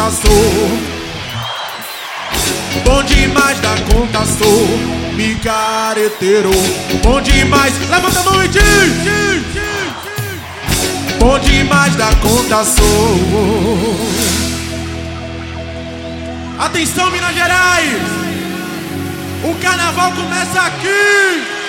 conta sou. Bom demais da conta sou. Micareteiro. Bom demais. Levanta a mão e diz. Bom demais da conta sou. Atenção, Minas Gerais. O carnaval começa aqui.